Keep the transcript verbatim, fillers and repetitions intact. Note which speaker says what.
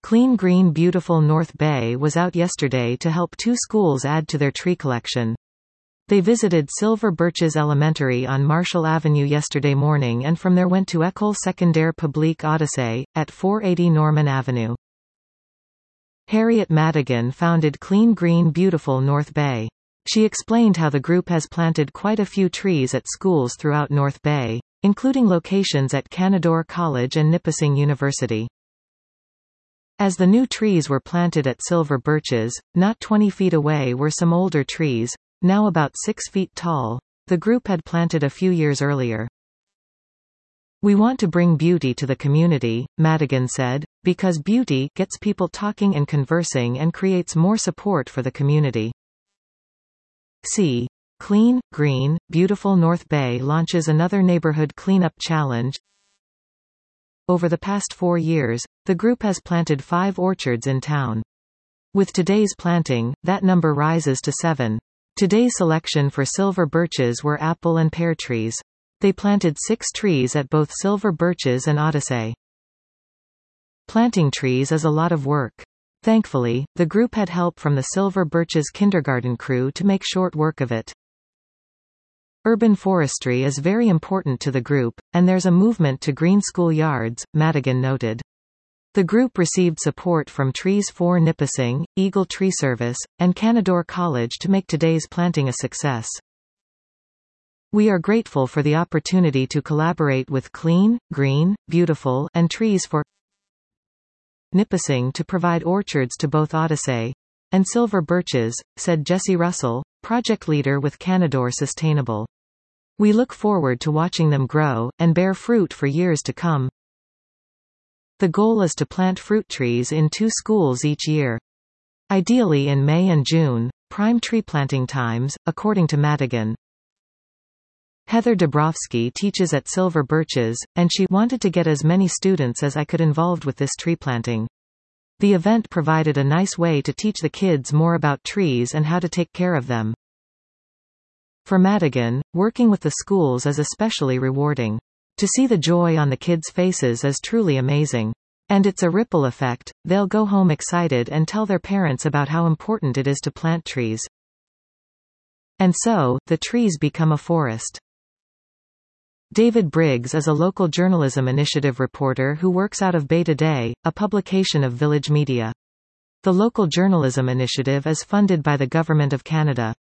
Speaker 1: Clean Green Beautiful North Bay was out yesterday to help two schools add to their tree collection. They visited Silver Birches Elementary on Marshall Avenue yesterday morning and from there went to École Secondaire Publique Odyssey, at four eighty Norman Avenue. Harriet Madigan founded Clean Green Beautiful North Bay. She explained how the group has planted quite a few trees at schools throughout North Bay, including locations at Canadore College and Nipissing University. As the new trees were planted at Silver Birches, not twenty feet away were some older trees, now about six feet tall, the group had planted a few years earlier. "We want to bring beauty to the community," Madigan said, "because beauty gets people talking and conversing and creates more support for the community." See. Clean, Green, Beautiful North Bay launches another neighborhood cleanup challenge. Over the past four years, the group has planted five orchards in town. With today's planting, that number rises to seven. Today's selection for Silver Birches were apple and pear trees. They planted six trees at both Silver Birches and Odyssey. Planting trees is a lot of work. Thankfully, the group had help from the Silver Birches kindergarten crew to make short work of it. Urban forestry is very important to the group, and there's a movement to green school yards, Madigan noted. The group received support from Trees for Nipissing, Eagle Tree Service, and Canadore College to make today's planting a success. "We are grateful for the opportunity to collaborate with Clean, Green, Beautiful, and Trees for Nipissing to provide orchards to both Odyssey and Silver Birches," said Jessie Russell, project leader with Canadore Sustainable. "We look forward to watching them grow and bear fruit for years to come." The goal is to plant fruit trees in two schools each year. Ideally in May and June, prime tree planting times, according to Madigan. Heather Dabrowski teaches at Silver Birches, and she wanted to get as many students as I could involved with this tree planting. The event provided a nice way to teach the kids more about trees and how to take care of them. For Madigan, working with the schools is especially rewarding. To see the joy on the kids' faces is truly amazing. And it's a ripple effect, they'll go home excited and tell their parents about how important it is to plant trees. And so, the trees become a forest. David Briggs is a local journalism initiative reporter who works out of Bay Today, a publication of Village Media. The local journalism initiative is funded by the Government of Canada.